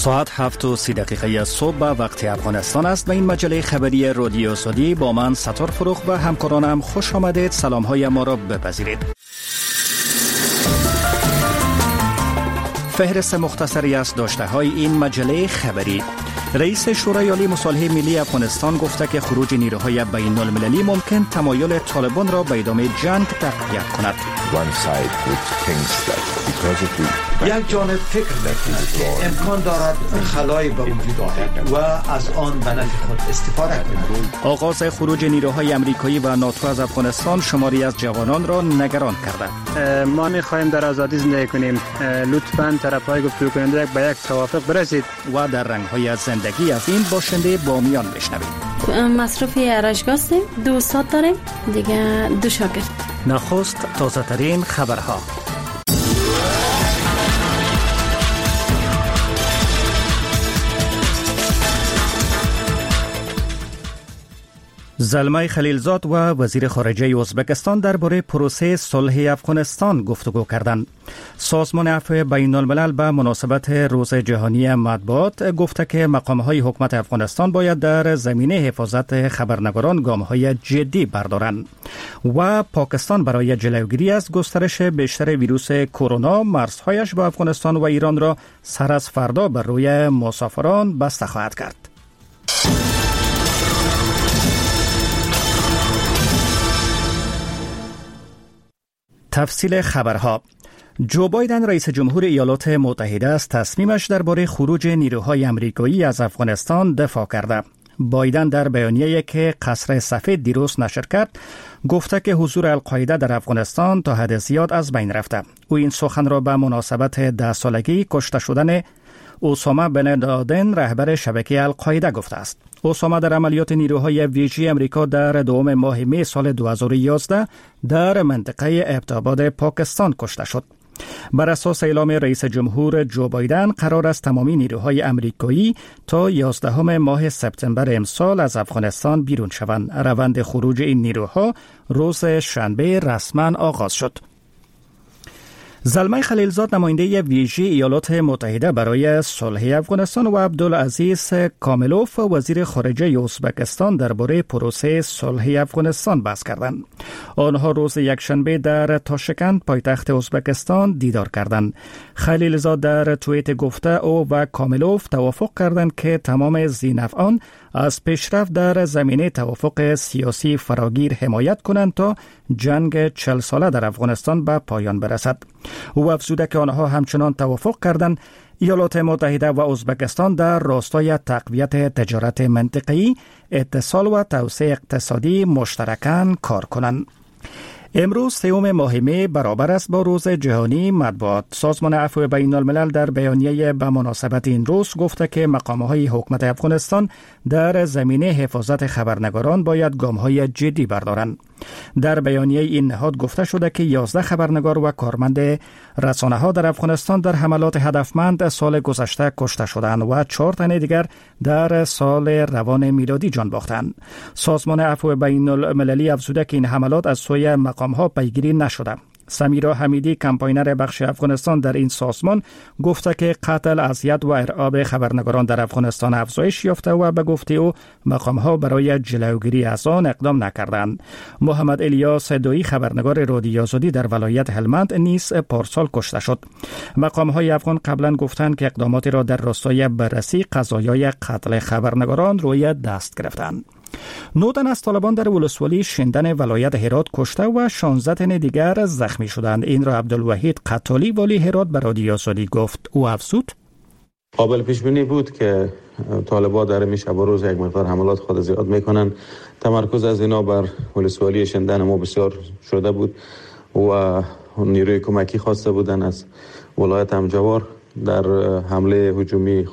ساعت 7:30 صبح به وقت افغانستان است و این مجله خبری رادیو سعودی با من ستار فروخ و همکارانم خوش آمدید. سلام های ما را بپذیرید. فهرست مختصری از داشته های این مجله خبری. رئیس شورای عالی مصالحه ملی افغانستان گفته که خروج نیروهای بین المللی ممکن تمایل طالبان را به ادامه جنگ تقویت کند. یک جانب فکر می‌کند که امکان دارد خلایی به وجود آید و از آن به نفع خود استفاده کند. آغاز خروج نیروهای امریکایی و ناتو از افغانستان شماری از جوانان را نگران کرده. ما می‌خواهیم در آزادی زندگی کنیم. لطفاً طرف‌های گفتگو کننده به یک توافق برسید. و در رنگ‌های از زندگی از این باشنده بامیان بشنوید. مصرفی ارشگاه هستیم، 2 استاد داریم، دیگه 2 شاگرد. نخست تازه ترین خبرها. زلمه خلیلزاد و وزیر خارجه ازبکستان درباره پروسه صلح افغانستان گفتگو کردند. سازمان عفو بین الملل به مناسبت روز جهانی مطبوعات گفته که مقام‌های حکومت افغانستان باید در زمینه حفاظت خبرنگاران گام‌های جدی بردارند. و پاکستان برای جلوگیری از گسترش بیشتر ویروس کرونا مرزهایش با افغانستان و ایران را سر از فردا بر روی مسافران بسته خواهد کرد. تفصیل خبرها. جو بایدن رئیس جمهور ایالات متحده از تصمیمش درباره خروج نیروهای آمریکایی از افغانستان دفاع کرده. بایدن در بیانیه‌ای که قصر سفید دیروز نشر کرد گفته که حضور القاعده در افغانستان تا حد زیاد از بین رفته. او این سخن را به مناسبت 10 سالگی کشته شدن اوسامه بن لادن رهبر شبکه القاعده گفته است. اوسامه در عملیات نیروهای ویژه امریکا در دوم ماه می سال 2011 در منطقه ابتاباد پاکستان کشته شد. بر اساس اعلام رئیس جمهور جو بایدن قرار است تمامی نیروهای امریکایی تا 11 ماه سپتامبر امسال از افغانستان بیرون شوند. روند خروج این نیروها روز شنبه رسما آغاز شد. زلمه خلیلزاد نماینده ویژه ایالات متحده برای صلح افغانستان و عبدالعزیز کاملوف وزیر خارجه ازبکستان درباره پروسه صلح افغانستان بحث کردند. آنها روز یکشنبه در تاشکند پایتخت ازبکستان دیدار کردند. خلیلزاد در توییت گفته او و کاملوف توافق کردند که تمام ذی‌نفعان از پیشرفت در زمینه توافق سیاسی فراگیر حمایت کنند تا جنگ 40 ساله در افغانستان به پایان برسد. او افزوده که آنها همچنان توافق کردند ایالات متحده و ازبکستان در راستای تقویت تجارت منطقه‌ای، اتصال و توسعه اقتصادی مشترکاً کار کنند. امروز 3 ماه می برابر است با روز جهانی مطبوعات. سازمان عفو بین الملل در بیانیه به مناسبت این روز گفته که مقام‌های حکومت افغانستان در زمینه حفاظت خبرنگاران باید گام‌های جدی بردارند. در بیانیه این نهاد گفته شده که 11 خبرنگار و کارمند رسانه‌ها در افغانستان در حملات هدفمند سال گذشته کشته شدند و 4 تن دیگر در سال روان میلادی جان باختند. سازمان عفو بین المللی افزوده که این حملات از سوی مقام‌ها پیگیری نشده. سمیرا حمیدی کمپاینر بخش افغانستان در این سازمان گفته که قتل، اذیت و ارعاب خبرنگاران در افغانستان افزایش یافته و به گفته او مقام‌ها برای جلوگیری از آن اقدام نکردند. محمد الیاس دویی خبرنگار رادیو سعودی در ولایت هلمند نیز پارسال کشته شد. مقام‌های افغان قبلا گفتند که اقداماتی را در راستای بررسی قضایای قتل خبرنگاران روی دست گرفتند. 9 تن از طالبان در ولسوالی شندن ولایت هرات کشته و 16 تن دیگر زخمی شدند. این را عبدالوحید قطالی والی هرات به رادیو سعودی گفت. او افزود قابل پیش بینی بود که طالبان در این شب و روز یک مقدار حملات خود زیاد میکنن. تمرکز از اینا بر ولسوالی شندن ما بسیار شده بود و نیروی کمکی خواسته بودن از ولایت همجوار. در حمله هجومی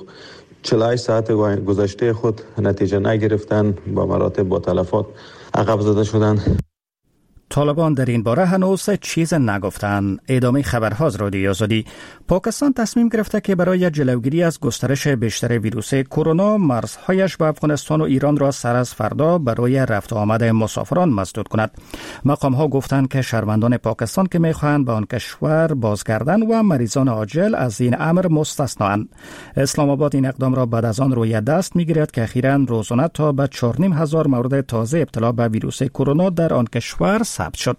48 ساعت گذشته خود نتیجه نگرفتن، با مراتب با تلفات عقب زده شدند. طالبان در این باره هنوز چیز نگفتند. ادامه خبرها از رادیو آزادی. پاکستان تصمیم گرفته که برای جلوگیری از گسترش بیشتر ویروس کرونا مرزهایش با افغانستان و ایران را سر از فردا برای رفت و آمد مسافران مسدود کند. مقام ها گفتند که شهروندان پاکستان که میخواهند به آن کشور بازگردند و مریضان عاجل از این امر مستثنااند. اسلام آباد این اقدام را بعد از آن روی دست میگیرد که اخیراً روزانه تا به 4,500 مورد تازه ابتلا به ویروس کرونا در آن کشور ثبت شد.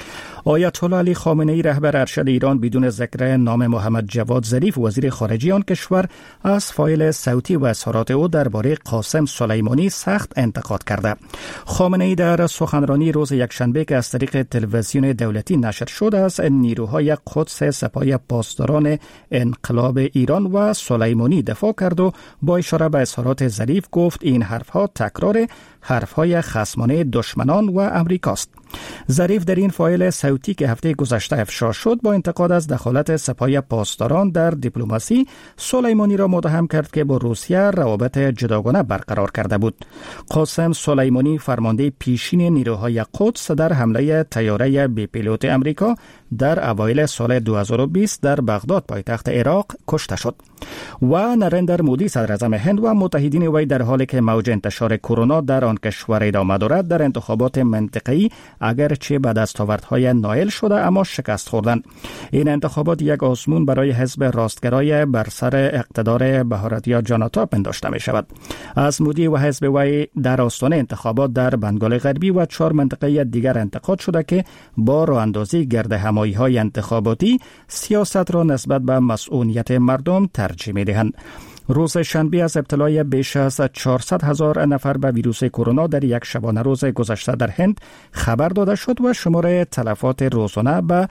آیت الله علی خامنه ای رهبر ارشد ایران بدون ذکر نام محمد جواد ظریف وزیر خارجه آن کشور از فایل صوتی و اظهارات او درباره قاسم سلیمانی سخت انتقاد کرده. خامنه ای در سخنرانی روز یکشنبه که از طریق تلویزیون دولتی نشر شد از نیروهای قدس سپاه پاسداران انقلاب ایران و سلیمانی دفاع کرد و با اشاره به اظهارات ظریف گفت این حرفها تکرار حرفهای خصمانه دشمنان و امریکاست. ظریف در این فایل صوتی که هفته گذشته افشا شد با انتقاد از دخالت سپاه پاسداران در دیپلماسی سلیمانی را متهم کرد که با روسیه روابط جداگانه برقرار کرده بود. قاسم سلیمانی فرمانده پیشین نیروهای قدس در حمله طیاره بی پیلوت امریکا در اوایل سال 2020 در بغداد پایتخت عراق کشته شد. و نریندر مودی صدر اعظم هند و متحدین وی در حالی که موج انتشار کرونا در آن کشور ادامه دارد در انتخابات منطقه‌ای اگرچه به دستاوردهای نائل شده اما شکست خوردند. این انتخابات یک آزمون برای حزب راستگرای بر سر اقتدار بهارتیا جاناتا پنداشته می شود. از مودی و حزب وی در آستانه انتخابات در بنگال غربی و 4 منطقه دیگر انتقاد شده که با راهاندازی گرد همایی‌های انتخاباتی سیاست را نسبت به مسئولیت مردم ترجیح می دهند. روز شنبه از ابتلای بیش از 400,000 نفر به ویروس کرونا در یک شبانه روز گذشته در هند خبر داده شد و شمار تلفات روزانه به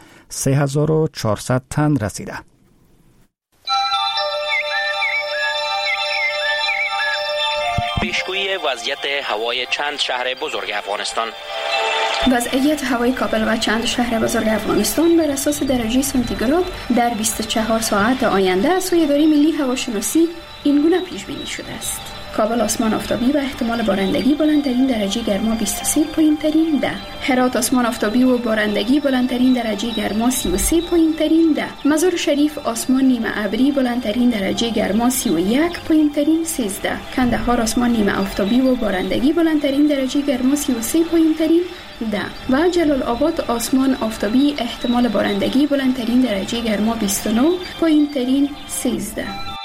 3,400 تن رسیده. پیشگویی وضعیت هوای چند شهر بزرگ افغانستان. وضعیت هوای کابل و چند شهر بزرگ افغانستان بر اساس درجه سانتیگراد در 24 ساعت آینده از سوی اداره ملی هواشناسی این گونه پیش بینی شده است. کابل آسمان آفتابی و احتمال بارندگی بلندترین درجه گرما 23 پایین ترین 10. هرات آسمان آفتابی و بارندگی بلندترین درجه گرما 33 پایین ترین 10. مزار شریف آسمان نیمه ابری بلندترین درجه گرما 31 پایین ترین 13. کندهار آسمان نیمه آفتابی و بارندگی بلندترین درجه گرما 33 پایین ترین 10. و جلال آباد آسمان آفتابی احتمال بارندگی بلندترین درجه گرما 29 پایین ترین 13.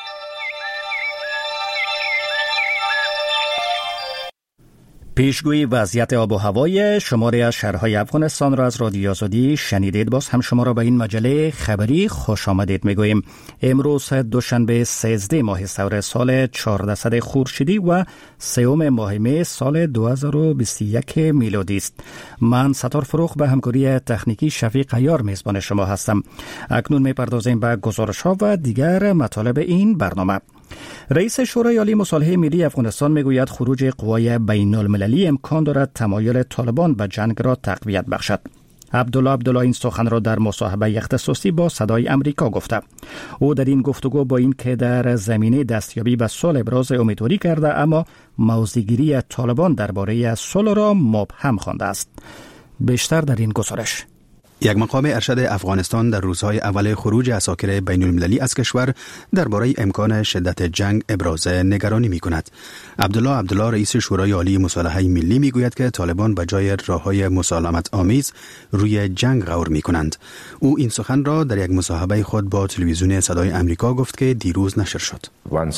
پیشگویی وضعیت آب و هوای شماری از شهرهای افغانستان را از رادیو آزادی شنیدید. باز هم شما را به این مجله خبری خوش آمدید میگوییم. امروز دوشنبه 13 ماه سور سال 1400 خورشیدی و 3 ماه می سال 2021 میلادی است. من ستار فروخ به همکاری تکنیکی شفیق عیار میزبان شما هستم. اکنون میپردازیم به گزارش‌ها و دیگر مطالب این برنامه. رئیس شورای عالی مصالحه ملی افغانستان میگوید خروج قوای بین المللی امکان دارد تمایل طالبان به جنگ را تقویت بخشد. عبدالله این سخن را در مصاحبه اختصاصی با صدای امریکا گفته. او در این گفتگو با این که در زمینه دستیابی به صلح ابراز امیدواری کرده اما موضع‌گیری طالبان درباره صلح را مبهم خوانده است. بیشتر در این گزارش. یک مقام ارشد افغانستان در روزهای اول خروج عساکر بین المللی از کشور درباره امکان شدت جنگ ابراز نگرانی می کند. عبدالله رئیس شورای عالی مصالحه ملی می گوید که طالبان به جای راههای مسالمت آمیز روی جنگ غور می کنند. او این سخن را در یک مصاحبه خود با تلویزیون صدای امریکا گفت که دیروز نشر شد.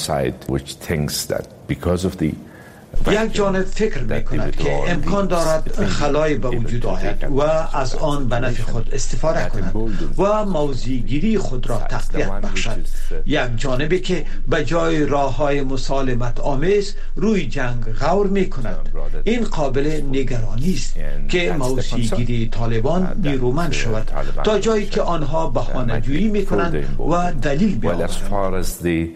یک جانب فکر می‌کند که امکان دارد خلای به وجود آید و از آن به نفع خود استفاده کند و موضع‌گیری خود را تقویت بخشد. یک جانبی که به جای راه‌های مسالمت آمیز روی جنگ غور می‌کند. این قابل نگرانی است که موضع‌گیری طالبان نیرومند شود تا جایی که آنها بهانه‌جویی می‌کنند و دلیل بیاورند.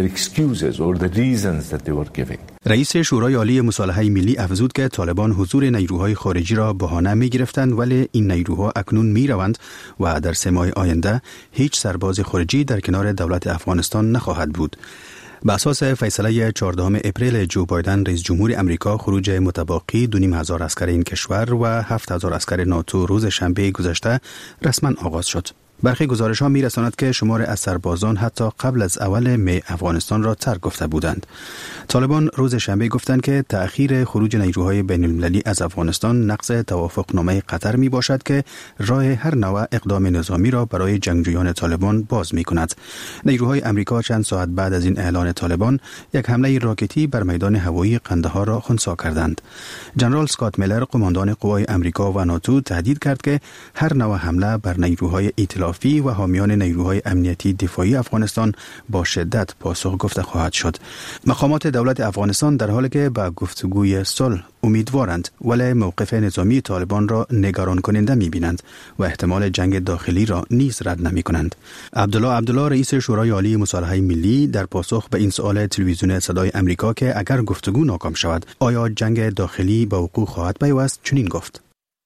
رئیس شورای عالی مصالحه ملی افزود که طالبان حضور نیروهای خارجی را بهانه می‌گرفتند ولی این نیروها اکنون می‌روند و در 3 ماه آینده هیچ سرباز خارجی در کنار دولت افغانستان نخواهد بود. به اساس فیصله 14 اپریل جو بایدن رئیس جمهور امریکا خروج متباقی 2,500 اسکر این کشور و 7,000 اسکر ناتو روز شنبه گذشته رسما آغاز شد. برخی گزارش ها می رساند که شمار از سربازان حتی قبل از اول می افغانستان را ترک گفته بودند. طالبان روز شنبه گفتند که تأخیر خروج نیروهای بین المللی از افغانستان نقض توافقنامه قطر می باشد که راه هر نوع اقدام نظامی را برای جنگجویان طالبان باز می کند. نیروهای امریکا چند ساعت بعد از این اعلان طالبان یک حمله راکتی بر میدان هوایی قندهار را خنثی کردند. ژنرال اسکات میلر قماندان قوای امریکا و ناتو تهدید کرد که هر نوع حمله بر نیروهای ائتلافی و حامیان نیروهای امنیتی دفاعی افغانستان با شدت پاسخ گفته خواهد شد. مقامات دولت افغانستان در حالی که به گفتگوی صلح امیدوارند ولی موقف نظامی طالبان را نگران کننده می‌بینند و احتمال جنگ داخلی را نیز رد نمی‌کنند. عبدالله رئیس شورای عالی مصالحه ملی در پاسخ به این سوال تلویزیون صدای امریکا که اگر گفتگو ناکام شود آیا جنگ داخلی به وقوع خواهد پیوست چنین گفت: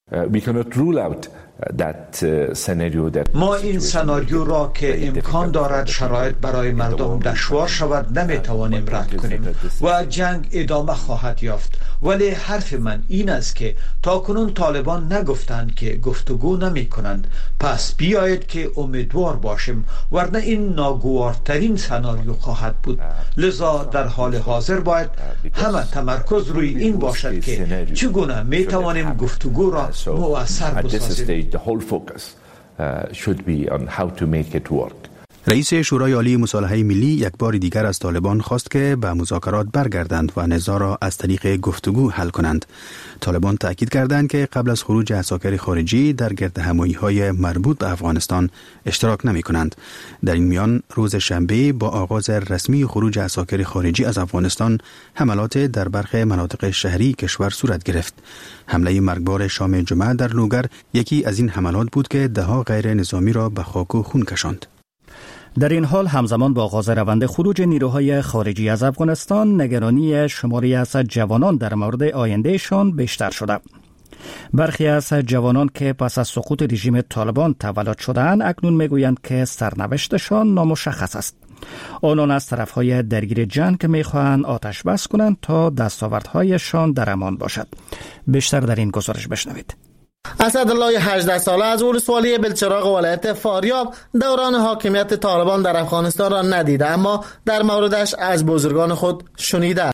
ما این سناریو را که امکان دارد شرایط برای مردم دشوار شود نمیتوانیم رد کنیم و جنگ ادامه خواهد یافت. ولی حرف من این است که تاکنون طالبان نگفتند که گفتگو نمی کنند. پس بیایید که امیدوار باشیم ورنه این ناگوارترین سناریو خواهد بود. لذا در حال حاضر باید همه تمرکز روی این باشد که چگونه می توانیم گفتگو را مؤثر بسازیم. The whole focus should be on how to make it work. رئیس شورای عالی مصالحه ملی یک بار دیگر از طالبان خواست که به مذاکرات برگردند و نزاع را از طریق گفتگو حل کنند. طالبان تأکید کردند که قبل از خروج عساکر خارجی در گردهمایی‌های مربوط به افغانستان اشتراک نمی کنند. در این میان روز شنبه با آغاز رسمی خروج عساکر خارجی از افغانستان حملات در برخی مناطق شهری کشور صورت گرفت. حمله مرگبار شام جمعه در لوگر یکی از این حملات بود که ده‌ها غیر نظامی را به خاک و خون کشاند. در این حال همزمان با آغاز روند خروج نیروهای خارجی از افغانستان نگرانی شماری از جوانان در مورد آیندهشان بیشتر شده. برخی از جوانان که پس از سقوط رژیم طالبان تولد شده‌اند اکنون میگویند که سرنوشتشان نامشخص است. آنان از طرفهای درگیر جنگ میخواهند آتش بس کنند تا دستاوردهایشان در امان باشد. بیشتر در این گزارش بشنوید. اسدالله 18 ساله از ولسوالی بلچراغ ولایت فاریاب دوران حاکمیت طالبان در افغانستان را ندیده اما در موردش از بزرگان خود شنیده.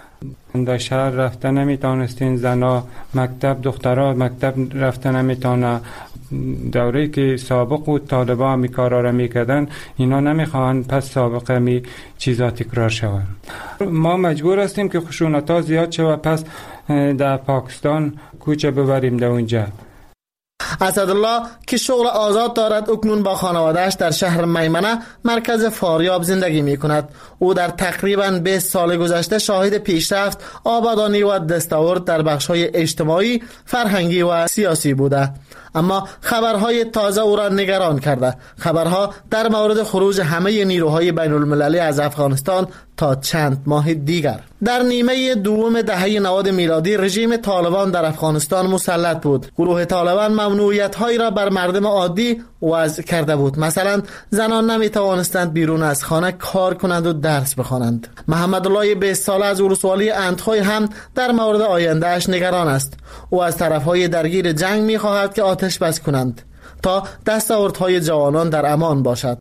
در شهر رفته نمیتونستین زنا، مکتب دخترها مکتب رفته نمیتونه. دوره‌ای که سابق بود طالبان می کارا را میکردن اینا نمیخوان پس سابقه می چیزا تکرار شود. ما مجبور هستیم که خشونت‌ها زیاد شود پس در پاکستان کوچه ببریم در اونجا. اسدالله که شغل آزاد دارد اکنون با خانوادهش در شهر میمنه مرکز فاریاب زندگی می کند. او در تقریباً 20 سال گذشته شاهد پیشرفت، آبادانی و دستاورد در بخش‌های اجتماعی، فرهنگی و سیاسی بوده. اما خبرهای تازه او را نگران کرده. خبرها در مورد خروج همه نیروهای بین المللی از افغانستان تا چند ماه دیگر. در نیمه دوم دهه 90 میلادی رژیم طالبان در افغانستان مسلط بود. گروه طالبان ممنوعیت‌هایی را بر مردم عادی وضع کرده بود. مثلا زنان نمی‌توانستند بیرون از خانه کار کنند و درس بخوانند. محمد الله 20 ساله از ولسوالی اندخوی هم در مورد آینده‌اش نگران است. او از طرف‌های درگیر جنگ می‌خواهد که آتش بس کنند تا دستاوردهای جوانان در امان باشد.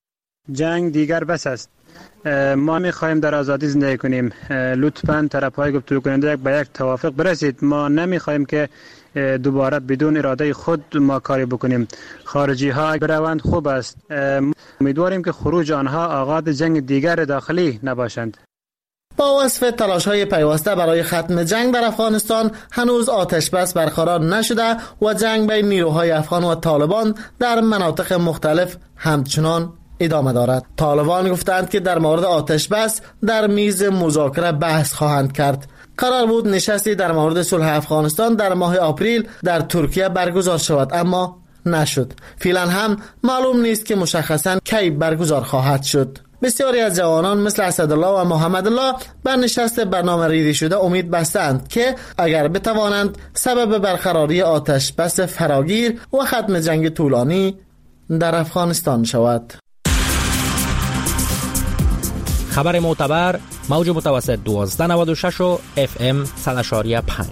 جنگ دیگر بس است. ما می‌خواهیم در آزادی زندگی کنیم. لطفاً طرف‌های گفتگو کننده به یک توافق برسید. ما نمی‌خواهیم که دوباره بدون اراده خود ما کاری بکنیم. خارجی ها بروند خوب است. امیدواریم که خروج آنها آغاز جنگ دیگر داخلی نباشند. با وصف تلاش‌های پیوسته برای ختم جنگ در افغانستان هنوز آتش بس برقرار نشده و جنگ بین نیروهای افغان و طالبان در مناطق مختلف همچنان ادامه دارد. طالبان گفتند که در مورد آتش بس در میز مذاکره بحث خواهند کرد. قرار بود نشستی در مورد صلح افغانستان در ماه آپریل در ترکیه برگزار شود اما نشد. فعلا هم معلوم نیست که مشخصاً کی برگزار خواهد شد. بسیاری از جوانان مثل اسدالله و محمد الله بر نشست برنامه ریزی شده امید بستند که اگر بتوانند سبب برقراری آتش بس فراگیر و ختم جنگ طولانی در افغانستان شود. خبر معتبر، موج متوسط 1296 و FM 100.5.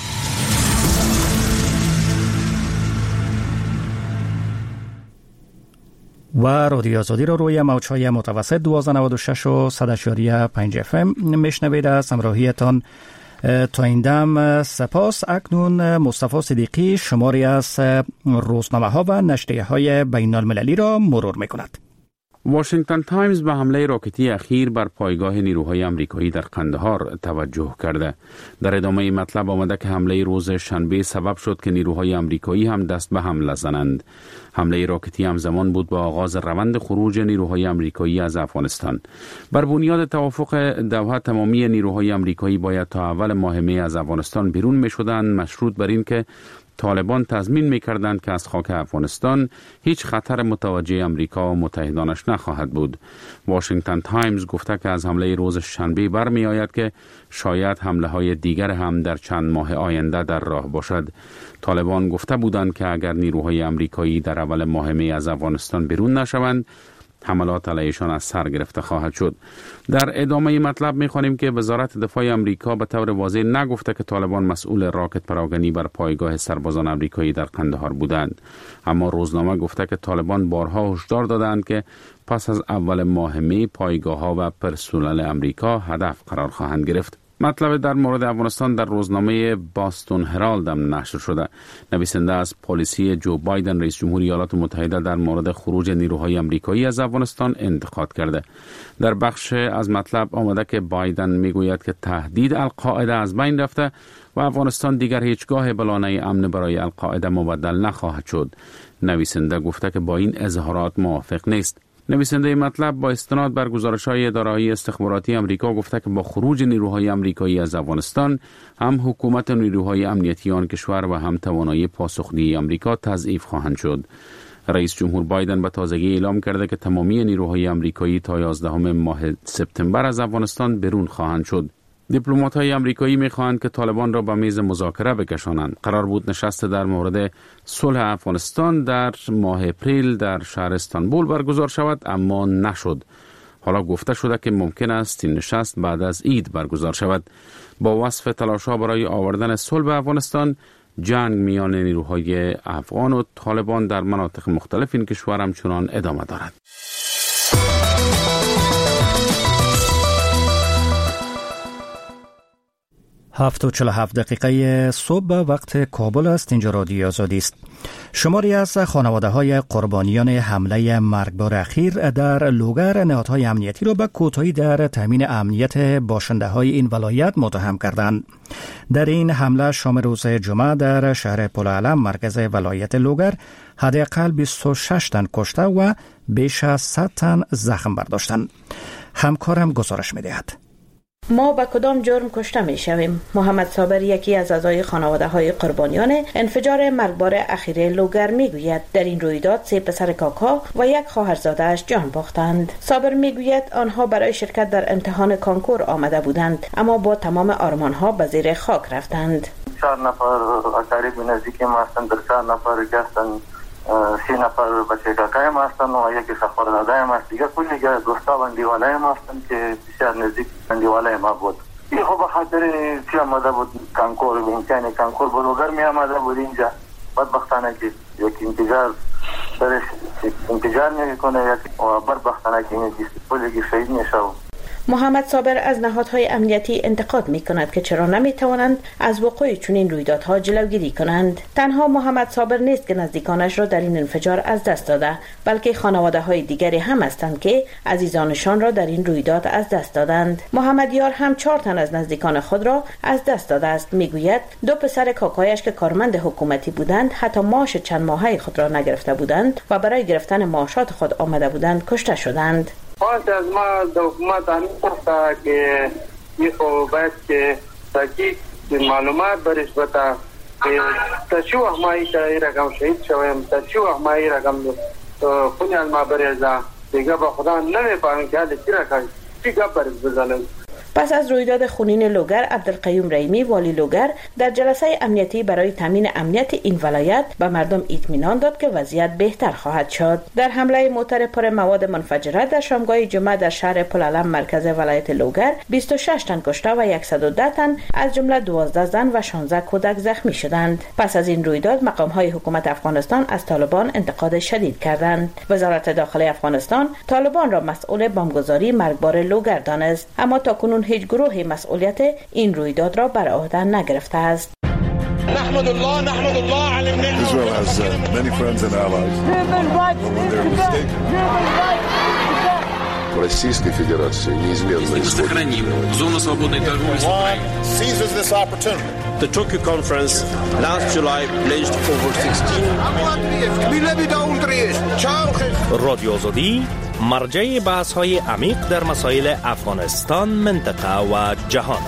و رادیو آزادی را روی موج‌های متوسط 1296 و 100.5 FM میشنوید. از همراهیتان تا این دم سپاس. اکنون مصطفی صدیقی شماری از روزنامه‌ها و نشریه‌های بین‌المللی را مرور می‌کند. واشنگتن تایمز به حمله راکتی اخیر بر پایگاه نیروهای آمریکایی در قندهار توجه کرده. در ادامه مطلب آمده که حمله روز شنبه سبب شد که نیروهای آمریکایی هم دست به حمله زنند. حمله راکتی همزمان بود با آغاز روند خروج نیروهای آمریکایی از افغانستان. بر بنیاد توافق دوحه تمامی نیروهای آمریکایی باید تا اول ماه می از افغانستان بیرون می شدند، مشروط بر این که طالبان تضمین می‌کردند که از خاک افغانستان هیچ خطر متوجه آمریکا و متحدانش نخواهد بود. واشنگتن تایمز گفته که از حمله روز شنبه برمی‌آید که شاید حمله‌های دیگر هم در چند ماه آینده در راه باشد. طالبان گفته بودند که اگر نیروهای آمریکایی در اول ماه می از افغانستان بیرون نشوند، حملات علیشان از سر گرفته خواهد شد. در ادامه مطلب می‌خوانیم که وزارت دفاع آمریکا به طور واضح نگفته که طالبان مسئول راکت پراگنی بر پایگاه سربازان آمریکایی در قندهار بودند، اما روزنامه گفته که طالبان بارها هشدار دادند که پس از اول ماه می پایگاه‌ها و پرسنل آمریکا هدف قرار خواهند گرفت. مطلب در مورد افغانستان در روزنامه باستون هرالد هم نشر شده. نویسنده از پالیسی جو بایدن رئیس جمهور ایالات متحده در مورد خروج نیروهای آمریکایی از افغانستان انتقاد کرده. در بخش از مطلب آمده که بایدن میگوید که تهدید القاعده از بین رفته و افغانستان دیگر هیچگاه بلانه امن برای القاعده مبدل نخواهد شد. نویسنده گفته که با این اظهارات موافق نیست. نویسنده مطلب با استناد بر گزارش‌های اداره‌های استخباراتی آمریکا گفته که با خروج نیروهای آمریکایی از افغانستان هم حکومت و نیروهای امنیتی آن کشور و هم توانایی پاسخگویی آمریکا تضعیف خواهند شد. رئیس جمهور بایدن به تازگی اعلام کرده که تمامی نیروهای آمریکایی تا 11 ماه سپتامبر از افغانستان بیرون خواهند شد. دیپلمات‌های آمریکایی می‌خواهند که طالبان را به میز مذاکره بکشانند. قرار بود نشست در مورد صلح افغانستان در ماه اپریل در شهر استانبول برگزار شود، اما نشد. حالا گفته شده که ممکن است این نشست بعد از عید برگزار شود. با وصف تلاش‌ها برای آوردن صلح به افغانستان، جنگ میان نیروهای افغان و طالبان در مناطق مختلف این کشور همچنان ادامه دارد. 7:47 صبح وقت کابل است. اینجا رادیو آزادی است. شماری از خانواده‌های قربانیان حمله مرگبار اخیر در لوگر نهادهای امنیتی را به کوتاهی در تامین امنیت باشنده‌های این ولایت متهم کردند. در این حمله شام روز جمعه در شهر پلعلم مرکز ولایت لوگر حداقل 26 تن کشته و بیش از 100 تن زخم برداشتند. همکارم گزارش می‌دهد. ما به کدام جرم کشته می شویم؟ محمد صابر یکی از اعضای خانواده های قربانیان انفجار مرگبار اخیر لوگر می گوید در این رویداد 3 پسر کاکا و 1 خواهرزاده‌اش جان باختند. صابر می گوید آنها برای شرکت در امتحان کانکور آمده بودند، اما با تمام آرمانها به زیر خاک رفتند. 4 نفر اقارب نزدیک ما هستند، 4 نفر هستند، 3 نفر بچه کاکای ما هستند و 1 خواهرزاده ما است. دیگه کلی دوستا بندیوالای ما هستند که بسیار نزدیک بندیوالای ما بود. این خب خاطر چی آمده بود کانکور، امتحان کانکور بود، لوگر می آمده بود اینجا. بدبختانه که یک انتظار درش انتظار نمیکنه و بدبختانه که این پولیگی شهید میشه. محمد صابر از نهادهای امنیتی انتقاد می کند که چرا نمی توانند از وقوع چنین رویدادها جلوگیری کنند. تنها محمد صابر نیست که نزدیکانش را در این انفجار از دست داده، بلکه خانواده های دیگری هم هستند که عزیزانشان را در این رویداد از دست دادند. محمد یار هم 4 تن از نزدیکان خود را از دست داده است. می گوید 2 پسر کاکایش که کارمند حکومتی بودند حتی معاش چند ماهه خود را نگرفته بودند و برای گرفتن معاشات خود آمده بودند کشته شدند. خواست از ما در حکومت همین گفته که میخوا باید که تحقیق معلومات برش بتا که تا چه وقت ما این رقم شهید شویم، تا چه وقت ما این رقم خونیان ما بریزه دیگه با خدا نمیفهمیم که حالی چی رقم چی گپ برش بزنیم. پس از رویداد خونین لوگر، عبدالقیوم رحیمی والی لوگر در جلسه امنیتی برای تامین امنیت این ولایت به مردم اطمینان داد که وضعیت بهتر خواهد شد. در حمله موتر پر مواد منفجره در شامگاه جمعه در شهر پلالم مرکز ولایت لوگر 26 تن کشته و 110 تن از جمله 12 زن و 16 کودک زخمی شدند. پس از این رویداد مقام‌های حکومت افغانستان از طالبان انتقاد شدید کردند. وزارت داخلی افغانستان طالبان را مسئول بمبگذاری مرگبار لوگر دانست، اما تاکنون هیچ گروهی مسئولیت این رویداد را بر عهده نگرفته است. نحمد الله على Israel has many friends and allies. Российской Федерации неизменно сохраним зону свободной торговли. Seizes this opportunity. The Tokyo conference last July pledged over 16 رادیو آزادی مرجع بحث‌های عمیق در مسائل افغانستان، منطقه و جهان.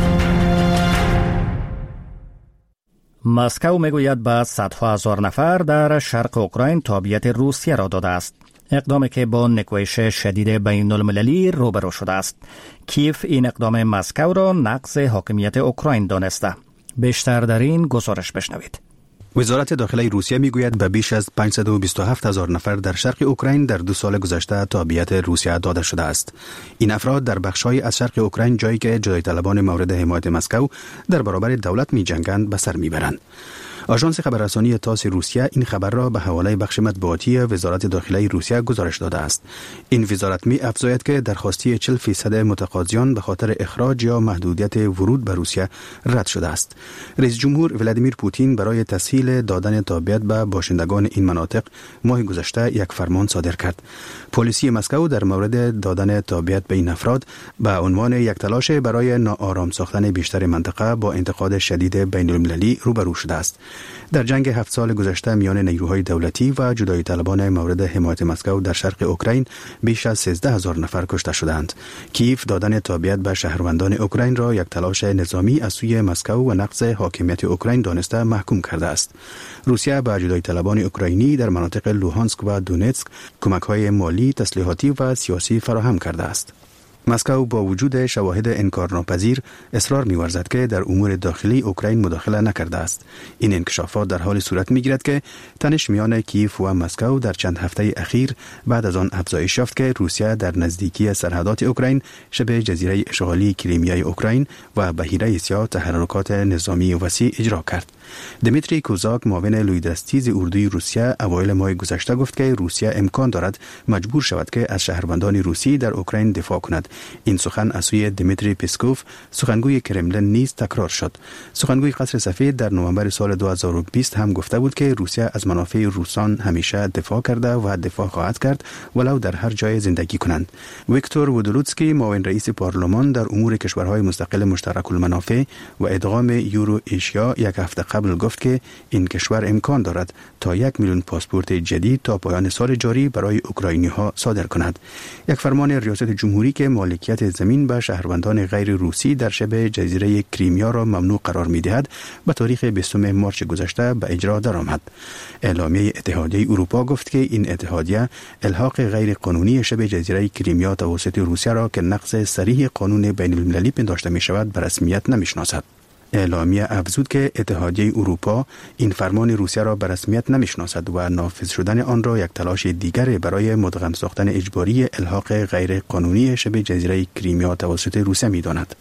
مسکو میگوید بعد صدها هزار نفر در شرق اوکراین تابعیت روسیه را داده است. اقدامی که با نکوهش شدید بین المللی روبرو شده است. کیف این اقدام مسکو را نقض حاکمیت اوکراین دانسته. بیشتر در این گزارش بشنوید. وزارت داخلی روسیه میگوید به بیش از 527,000 نفر در شرق اوکراین در 2 سال گذشته تابعیت روسیه داده شده است. این افراد در بخش‌های از شرق اوکراین جایی که جدای طلبان مورد حمایت مسکو در برابر دولت می‌جنگند به سر میبرند. آژانس خبررسانی تاس روسیه این خبر را به حواله بخش مطبوعاتی وزارت داخلی روسیه گزارش داده است. این وزارت می افزاید که درخواستی 40% متقاضیان به خاطر اخراج یا محدودیت ورود به روسیه رد شده است. رئیس جمهور ولادیمیر پوتین برای تسهیل دادن تابعیت به باشندگان این مناطق ماه گذشته یک فرمان صادر کرد. پلیسی مسکو در مورد دادن تابعیت به این افراد به عنوان یک تلاش برای ناآرام ساختن بیشتر منطقه با انتقاد شدید بین المللی روبرو شده است. در جنگ 7 سال گذشته میان نیروهای دولتی و جدای طلبان مورد حمایت مسکو در شرق اوکراین بیش از 13,000 نفر کشته شدند. کیف دادن تابعیت به شهروندان اوکراین را یک تلاش نظامی از سوی مسکو و نقض حاکمیت اوکراین دانسته محکوم کرده است. روسیه به جدای طلبان اوکراینی در مناطق لوهانسک و دونتسک کمک‌های مالی، تسلیحاتی و سیاسی فراهم کرده است. مسکو با وجود شواهد انکارناپذیر اصرار می‌ورزد که در امور داخلی اوکراین مداخله نکرده است. این انکشافات در حال صورت می‌گیرد که تنش میان کیف و مسکو در چند هفته اخیر بعد از آن افزایش یافت که روسیه در نزدیکی سرحدات اوکراین شبه جزیره اشغالی کریمیای اوکراین و بحیره سیاه تحرکات نظامی وسیع اجرا کرد. دمیتری کوزاک معاون لویدستیز اردوی روسیه اوایل ماه گذشته گفت که روسیه امکان دارد مجبور شود که از شهروندان روسی در اوکراین دفاع کند. این سخن از سوی دمیتری پسکوف سخنگوی کرملن نیز تکرار شد. سخنگوی قصر سفید در نوامبر سال 2020 هم گفته بود که روسیه از منافع روسان همیشه دفاع کرده و دفاع خواهد کرد ولو در هر جای زندگی کنند. ویکتور وودولوتسکی معاون رئیس پارلمان در امور کشورهای مستقل مشترک المنافع و ادغام یورو ایشیا یک هفته قبل گفت که این کشور امکان دارد تا 1 میلیون پاسپورت جدید تا پایان سال جاری برای اوکراینی ها صادر کند. یک فرمان ریاست جمهوری که مالکیت زمین به شهروندان غیر روسی در شبه جزیره کریمیا را ممنوع قرار می‌دهد به تاریخ 20 مارس گذشته به اجرا درآمد. اعلامیه اتحادیه اروپا گفت که این اتحادیه الحاق غیر قانونی شبه جزیره کریمیا توسط روسیه را که نقض صریح قانون بین المللی پنداشته می‌شود به رسمیت نمی‌شناسد. اعلامیه افزود که اتحادیه اروپا این فرمان روسیه را به رسمیت نمی‌شناسد و نافذ شدن آن را یک تلاش دیگر برای مدغم ساختن اجباری الحاق غیر قانونی شبه جزیره کریمیا توسط روسیه می‌داند.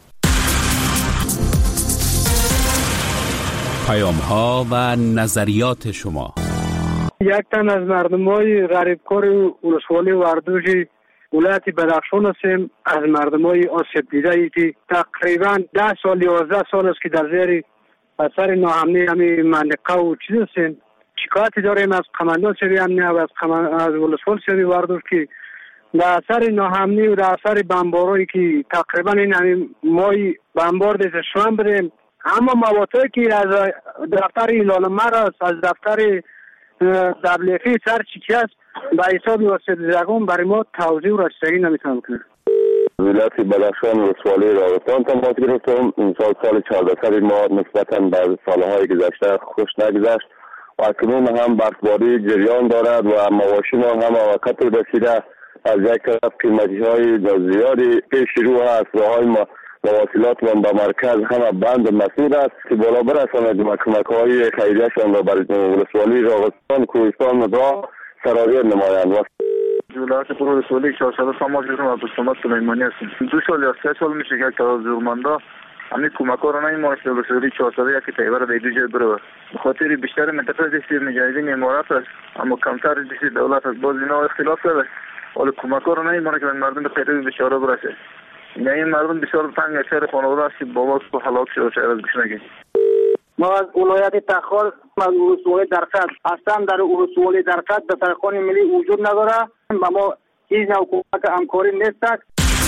پیام‌ها و نظریات شما. یک تن از مردمای غریبکار ولسوالی وردوژ ولایت بدخشان هستیم، از مردمای آسیب دیده ای که تقریبا 10 سال 11 سال است که در زیر اثر ناامنی همین منطقه و چیز هستیم. شکایتی داریم از قماندان سری امنیه و از ولسوال سری وردوژ که در اثر ناامنی و در اثر بمبارایی که تقریبا این همین مای بمبار دیده شوان بریم، اما مواتایی که از دفتر ایلالمر است، از دفتر دبلیفی سر چیکی است به حساب واسطه‌گان برای ما توضیح و رسیدگی نمیتونم کنم. ولایت بدخشان ولسوالی راوستان تماس گرفتم. این سال 14 ما نسبتاً به سالهای گذشته خوش نگذشت و اکنون هم برفباری جریان دارد و مواشی ما هم وقت رسیده. از یک طرف قیمتی های زیادی پیش رو هست، راههای مواصلات و به مرکز همه بند مسدود است که بالا برساند کمک‌های خیریه‌شان را برای ولسوالی راغستان کوهستان را سرایت نمایند. ولایت ولسوالی 400 ساماج رو به سمت سلیمانی هستیم. 2 سال یا 3 سال میشه که تا زورمندا همین کمک‌ها رو نمی‌مونه که ولسوالی 400 یکی تیبر به دو جای بره. به خاطر بیشتر منطقه دستی مجاهدین امارات است اما کمتر دستی دولت است. باز اینا اختلاف داره. ولی کمک‌ها رو نمی‌مونه که مردم به خیلی بیچاره برسه. این مردم بسیار تنگ اثر خانواده است که بابا تو هلاک شده شاید از گوش نگیر. ما از ولایت تخار از ولسوالی درقد اصلا در ولسوالی درقد دفترخوان ملی وجود نداره و ما هیچ نوع کمک همکاری نیست.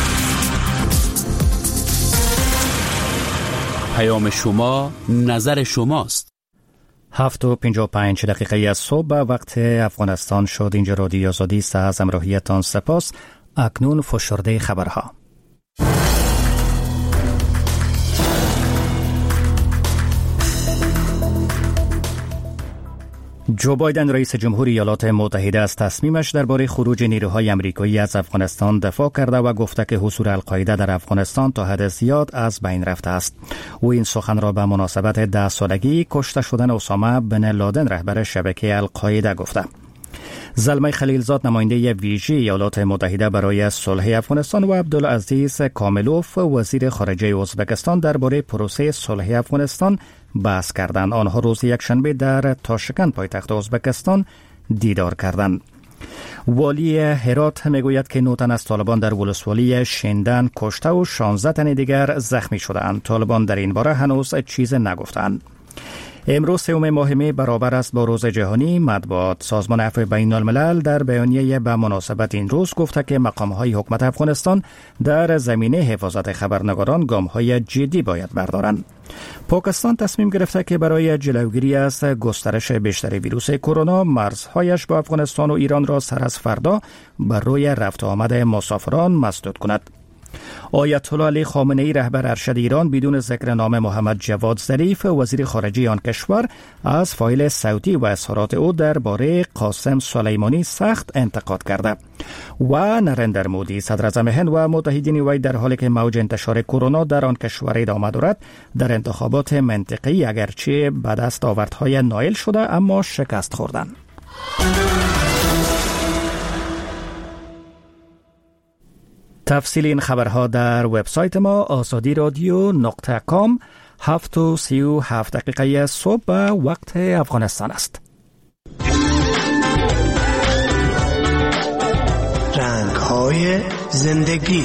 پیام شما نظر شماست. 7:55 از صبح وقت افغانستان شد. اینجا رادیو آزادی است. از همراهیتان سپاس. اکنون فشرده خبرها. جو بایدن رئیس جمهوری ایالات متحده از تصمیمش درباره خروج نیروهای آمریکایی از افغانستان دفاع کرده و گفته که حضور القاعده در افغانستان تا حد زیاد از بین رفته است. او این سخن را به مناسبت 10 سالگی کشته شدن اسامه بن لادن رهبر شبکه القاعده گفته. زلمه خلیلزاد نماینده ویژه ایالات متحده برای صلح افغانستان و عبدالعزیز کاملوف وزیر خارجه ازبکستان درباره پروسه صلح افغانستان بحث کردند. آنها روز یکشنبه در تاشکند پایتخت ازبکستان دیدار کردند. والی هرات میگوید که 9 تن از طالبان در ولسوالی شندن کشته و 16 تن دیگر زخمی شدند. طالبان در این باره هنوز چیز نگفتند. امروز 3 ماه می برابر است با روز جهانی مطبوعات. سازمان عفو بین الملل در بیانیه به مناسبت این روز گفته که مقام‌های حکومت افغانستان در زمینه حفاظت خبرنگاران گام‌های جدی باید بردارند. پاکستان تصمیم گرفته که برای جلوگیری از گسترش بیشتر ویروس کرونا مرزهایش با افغانستان و ایران را سر از فردا بر روی رفت و آمد مسافران مسدود کند. آیت الله علی خامنه‌ای رهبر ارشد ایران بدون ذکر نام محمد جواد ظریف وزیر خارجه آن کشور از فایل صوتی و اظهارات او درباره قاسم سلیمانی سخت انتقاد کرده و نریندر مودی صدر اعظم هند و متحدین وی در حالی که موج انتشار کرونا در آن کشور ادامه دارد در انتخابات منطقه‌ای اگرچه به دستاوردهای نایل شده اما شکست خوردند. تفصیل این خبرها در وبسایت ما azadiradyo.com. 7:37 صبح به وقت افغانستان است. رنگ‌های زندگی.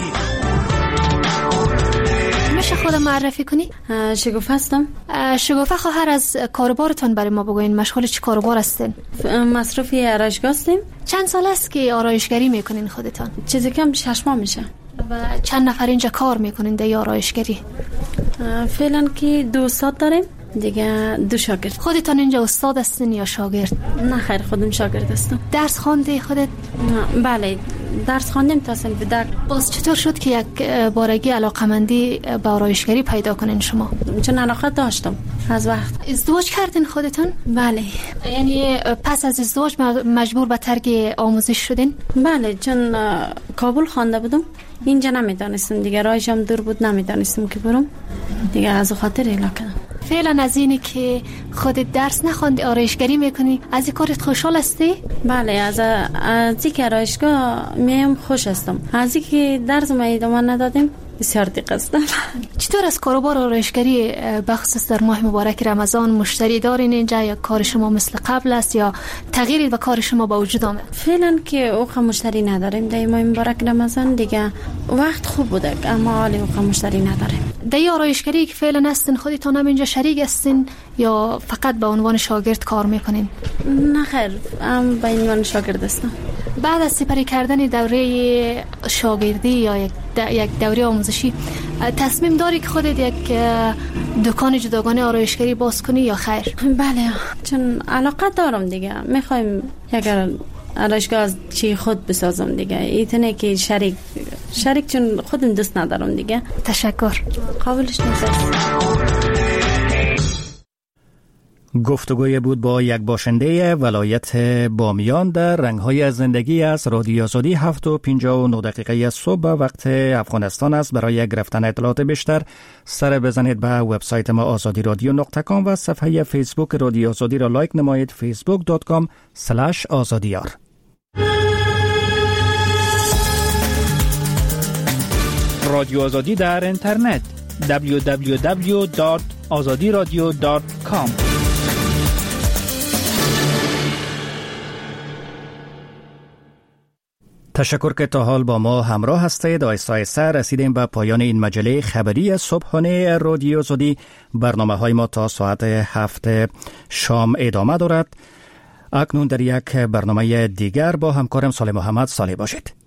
میشه خودم معرفی کنی؟ شگوفه هستم. شگوفه خواهر از کاربارتون برای ما بگوین. مشغول چی کاربار هستین؟ مصرفی آرایشگاه هستیم. چند سال است که آرایشگری میکنین خودتان؟ چیزی کم 6 ماه میشه. و چند نفر اینجا کار میکنین در آرایشگری؟ فعلا که 2 استاد داریم دیگه 2 شاگرد. خودتان اینجا استاد هستین یا شاگرد؟ نه خیر خودم شاگرد هستم. درس خوانده خودت؟ بله درس خواندیم تا صنف در. باز چطور شد که یک بارگی علاقمندی به آرایشگری پیدا کنین شما؟ چون علاقه داشتم از وقت. ازدواج کردین خودتون؟ بله. یعنی پس از ازدواج مجبور به ترک آموزش شدین؟ بله چون کابل خوانده بودم اینجا نمیدانستم دیگه راهشم دور بود نمیدانستم که برم دیگه از خاطر اعلام کردم. فعلا از اینی که خودت درس نخوندی آرایشگری میکنی از این کارت خوشحال هستی؟ بله از این آرایشگاه میم خوش هستم. از این که درس ما ادامه ندادیم بسیار دیگه هستم. چطور از کاروبار آرایشگری بخصوص در ماه مبارک رمضان مشتری دارین اینجا یا کار شما مثل قبل است یا تغییری به کار شما با وجود آمد؟ فعلا که اوقا مشتری نداریم در ماه مبارک رمضان دیگه وقت خوب بوده اما حالی اوقا مشتری نداریم. در آرایشگری که فعلا هستین خودتون هم اینجا شریک هستین یا فقط به عنوان شاگرد کار میکنین؟ نه خیر هم به عنوان شاگرد هستم. بعد از سپری کردن دوره شاگردی یا یک دوره آموزشی تصمیم داری که خودت یک دکان جداگانه آرایشگری باز کنی یا خیر؟ بله چون علاقه دارم دیگه میخوایم یک آرایشگاه از چی خود بسازم دیگه ایتونه که شریک چون خودم دوست ندارم دیگه. تشکر. قابلش نیست. گفتگوی بود با یک باشنده ولایت بامیان در رنگ‌های زندگی از رادیو آزادی 7:59 صبح وقت افغانستان است. برای گرفتن اطلاعات بیشتر سر بزنید به وبسایت ما azadiradyo.com و صفحه فیسبوک رادیو آزادی را لایک نمایید facebook.com/azadiyar. رادیو آزادی در اینترنت www.azadiradio.com. تشکر که تا حال با ما همراه هستید. آهسته رسیدیم به پایان این مجله خبری صبحانه رادیو آزادی. برنامه‌های ما تا ساعت 7 شام ادامه دارد. اکنون در یک برنامه دیگر با همکارم صالح محمد صالح باشید.